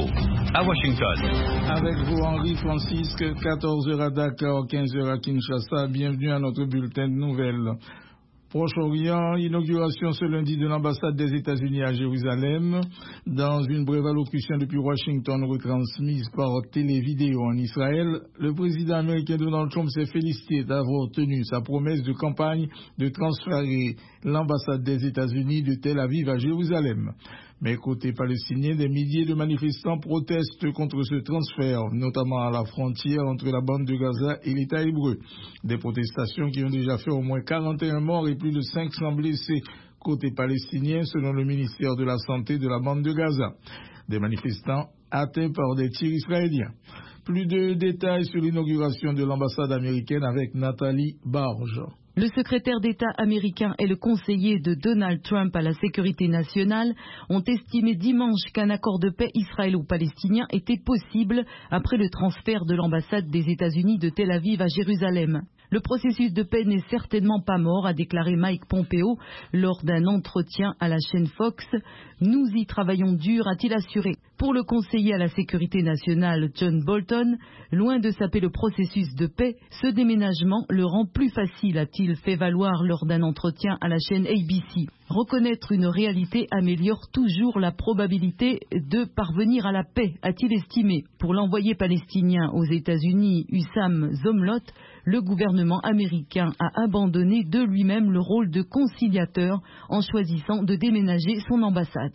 à Washington. Avec vous, Henri Francisque, 14h à Dakar, 15h à Kinshasa. Bienvenue à notre bulletin de nouvelles. Proche-Orient, inauguration ce lundi de l'ambassade des États-Unis à Jérusalem. Dans une brève allocution depuis Washington retransmise par télévidéo en Israël, le président américain Donald Trump s'est félicité d'avoir tenu sa promesse de campagne de transférer l'ambassade des États-Unis de Tel Aviv à Jérusalem. Mais côté palestinien, des milliers de manifestants protestent contre ce transfert, notamment à la frontière entre la bande de Gaza et l'État hébreu. Des protestations qui ont déjà fait au moins 41 morts et plus de 500 blessés côté palestinien, selon le ministère de la Santé de la bande de Gaza. Des manifestants atteints par des tirs israéliens. Plus de détails sur l'inauguration de l'ambassade américaine avec Nathalie Barge. Le secrétaire d'État américain et le conseiller de Donald Trump à la sécurité nationale ont estimé dimanche qu'un accord de paix israélo-palestinien était possible après le transfert de l'ambassade des États-Unis de Tel Aviv à Jérusalem. Le processus de paix n'est certainement pas mort, a déclaré Mike Pompeo lors d'un entretien à la chaîne Fox. Nous y travaillons dur, a-t-il assuré. Pour le conseiller à la sécurité nationale John Bolton, loin de saper le processus de paix, ce déménagement le rend plus facile, a-t-il fait valoir lors d'un entretien à la chaîne ABC. Reconnaître une réalité améliore toujours la probabilité de parvenir à la paix, a-t-il estimé. Pour l'envoyé palestinien aux États-Unis, Hussam Zomlot, le gouvernement américain a abandonné de lui-même le rôle de conciliateur en choisissant de déménager son ambassade.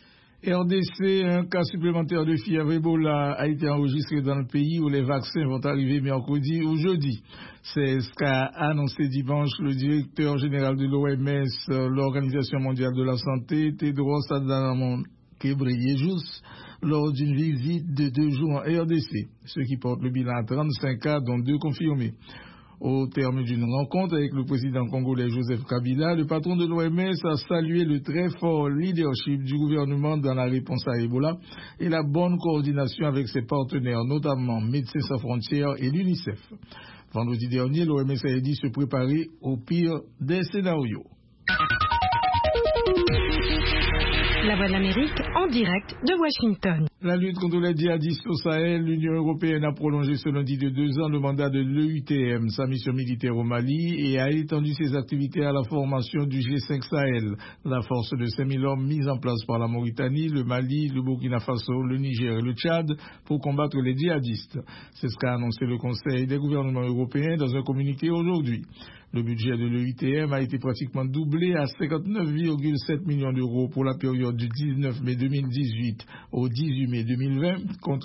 RDC, un cas supplémentaire de fièvre Ebola a été enregistré dans le pays où les vaccins vont arriver mercredi ou jeudi. C'est ce qu'a annoncé dimanche le directeur général de l'OMS, l'Organisation mondiale de la santé, Tedros Adhanom Ghebreyesus, lors d'une visite de 2 jours en RDC, ce qui porte le bilan à 35 cas, dont 2 confirmés. Au terme d'une rencontre avec le président congolais Joseph Kabila, le patron de l'OMS a salué le très fort leadership du gouvernement dans la réponse à Ebola et la bonne coordination avec ses partenaires, notamment Médecins sans frontières et l'UNICEF. Vendredi dernier, l'OMS a dit se préparer au pire des scénarios. La Voix de l'Amérique en direct de Washington. La lutte contre les djihadistes au Sahel, l'Union européenne a prolongé ce lundi de 2 ans le mandat de l'EUTM, sa mission militaire au Mali, et a étendu ses activités à la formation du G5 Sahel, la force de 5000 hommes mise en place par la Mauritanie, le Mali, le Burkina Faso, le Niger et le Tchad pour combattre les djihadistes. C'est ce qu'a annoncé le Conseil des gouvernements européens dans un communiqué aujourd'hui. Le budget de l'EUTM a été pratiquement doublé à 59,7 millions d'euros pour la période du 19 mai 2018 au 18 mai 2020 contre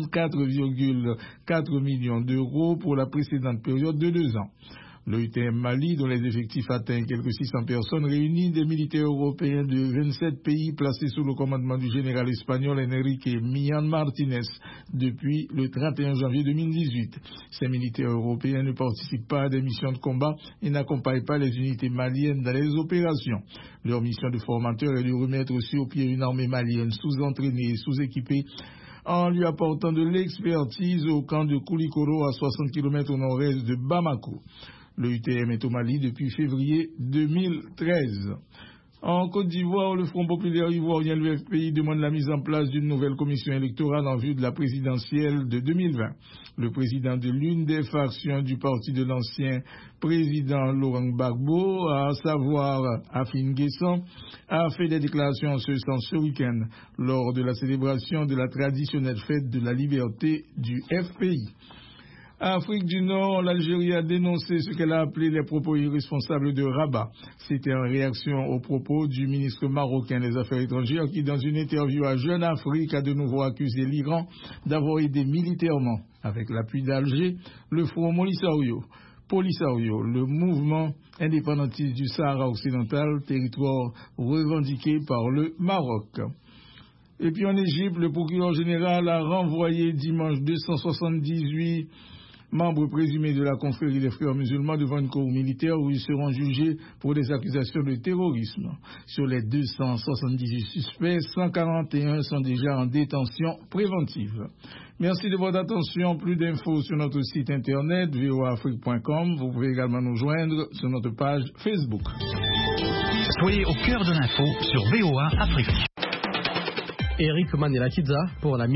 34,4 millions d'euros pour la précédente période de 2 ans. L'EUTM Mali, dont les effectifs atteignent quelques 600 personnes, réunit des militaires européens de 27 pays placés sous le commandement du général espagnol Enrique Millan Martinez depuis le 31 janvier 2018. Ces militaires européens ne participent pas à des missions de combat et n'accompagnent pas les unités maliennes dans les opérations. Leur mission de formateur est de remettre sur pied une armée malienne sous-entraînée et sous-équipée en lui apportant de l'expertise au camp de Koulikoro à 60 km au nord-est de Bamako. Le UTM est au Mali depuis février 2013. En Côte d'Ivoire, le Front populaire ivoirien, le FPI, demande la mise en place d'une nouvelle commission électorale en vue de la présidentielle de 2020. Le président de l'une des factions du parti de l'ancien président Laurent Gbagbo, à savoir Afin Guessan, a fait des déclarations en ce sens ce week-end lors de la célébration de la traditionnelle fête de la liberté du FPI. Afrique du Nord, l'Algérie a dénoncé ce qu'elle a appelé les propos irresponsables de Rabat. C'était en réaction aux propos du ministre marocain des Affaires étrangères qui, dans une interview à Jeune Afrique, a de nouveau accusé l'Iran d'avoir aidé militairement, avec l'appui d'Alger, le Front Polisario, le mouvement indépendantiste du Sahara occidental, territoire revendiqué par le Maroc. Et puis en Égypte, le procureur général a renvoyé dimanche 278 membres présumés de la confrérie des frères musulmans devant une cour militaire où ils seront jugés pour des accusations de terrorisme. Sur les 278 suspects, 141 sont déjà en détention préventive. Merci de votre attention. Plus d'infos sur notre site internet voaafrique.com. Vous pouvez également nous joindre sur notre page Facebook. Soyez au cœur de l'info sur VOA Afrique. Eric Manelakidza pour la